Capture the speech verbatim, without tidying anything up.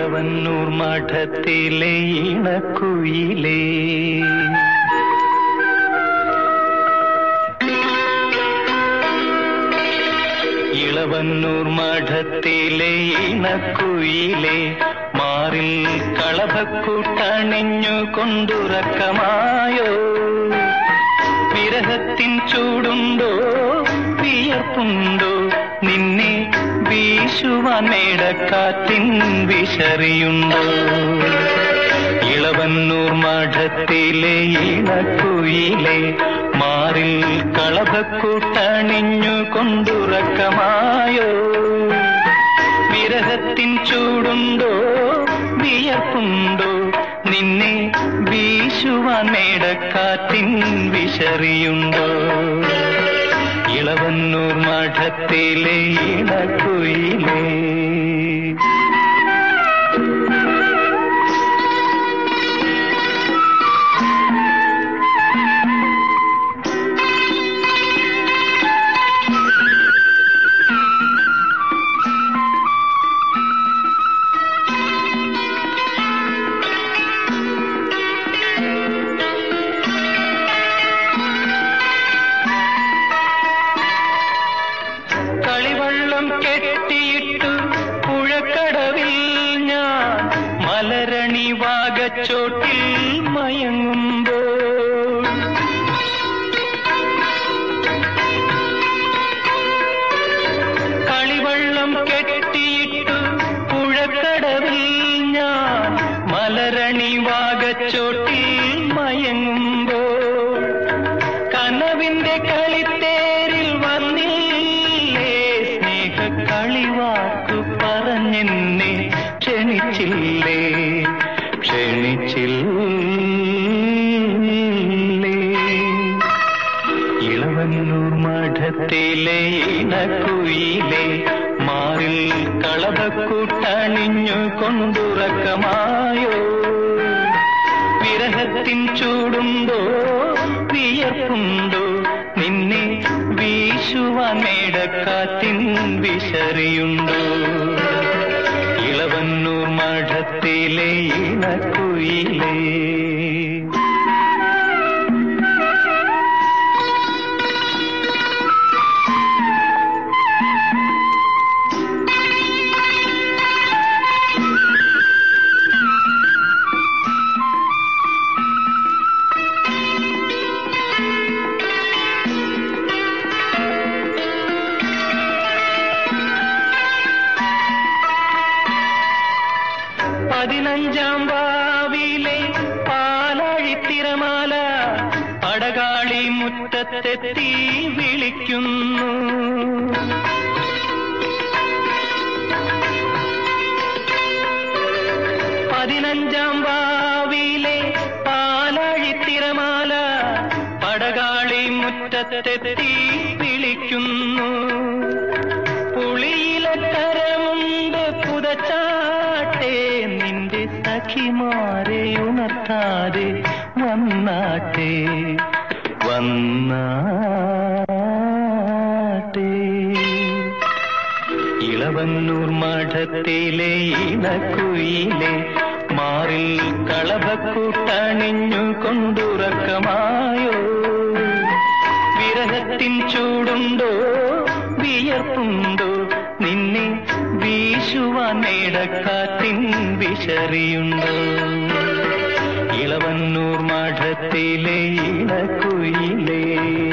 ഇളവന്നൂർ മഠത്തിലെ ഇണക്കുയിലേ, ഇളവന്നൂർ മഠത്തിലെ ഇണക്കുയിലേ, മാറിൽ കളഭക്കൂട്ടണിഞ്ഞു കൊണ്ടുറക്കമായോ? വിരഹത്തിൻ ചൂടുണ്ടോ വിയർപ്പുണ്ടോ? നിന്നെ വീശുവാൻ മേടക്കാറ്റിൻ വിശറിയുണ്ടോ? ഇളവന്നൂർ മഠത്തിലെ ഇണക്കുയിലേ, മാറിൽ കളഭക്കൂട്ടണിഞ്ഞു കൊണ്ടുറക്കമായോ? വിരഹത്തിൻ ചൂടുണ്ടോ വിയർപ്പുണ്ടോ? നിന്നെ വീശുവാൻ മേടക്കാറ്റിൻ വിശറിയുണ്ടോ? ഇളവന്നൂർ മഠത്തിലെ ഇണക്കുയിലേ. കളിവള്ളം കെട്ടിയിട്ടു പുഴക്കടവിൽ ഞാൻ മലരണി വാഗച്ചോട്ടിൽ മയങ്ങുമ്പോൾ, കളിവള്ളം കെട്ടിയിട്ടു പുഴക്കടവിൽ ഞാൻ മലരണി വാഗച്ചോട്ടിൽ മയങ്ങുമ്പോൾ, കനവിന്റെ കളിത്തേരിൽ വന്നിൽ കളിവാക്കു പറഞ്ഞെന്നെ ക്ഷണിച്ചില്ലേ, ക്ഷണിച്ചില്ലേ? ഇളവന്നൂർ മഠത്തിലെ ഇണക്കുയിലേ, മാറിൽ കളഭക്കൂട്ടണിഞ്ഞു കൊണ്ടുറക്കമായോ? വിരഹത്തിൻ ചൂടുണ്ടോ വിയർപ്പുണ്ടോ? നിന്നെ വീശുവാൻ മേടക്കാറ്റിൻ വിശറിയുണ്ടോ? ഇളവന്നൂർ മഠത്തിലെ ഇണക്കുയിലേ. പതിനഞ്ചാം വാവിലെ പാലാഴിത്തിരമാല അടകാളി മുറ്റത്തെത്തി വിളിക്കുന്നു. പതിനഞ്ചാം വാവിലെ പാലാഴിത്തിരമാല അടകാളി മുറ്റത്തെത്തി വിളിക്കുന്നു. പുളിയിലക്കരമുണ്ട് പുതച്ചാട്ടെ, നിന്റെ സഖിമാരെ ഉണർത്താതെ വന്നാട്ടെ, വന്നാട്ടെ. ഇളവന്നൂർ മഠത്തിലെ ഇണക്കുയിലേ, മാറിൽ കളഭക്കൂട്ടണിഞ്ഞു കൊണ്ടുറക്കമായോ? വിരഹത്തിൻ ചൂടുണ്ടോ വിയർപ്പുണ്ടോ? നിന്നെ വീശുവാൻ മേടക്കാറ്റിൻ വിശറിയുണ്ടോ? ഇളവന്നൂർ മഠത്തിലെ ഇണക്കുയിലേ.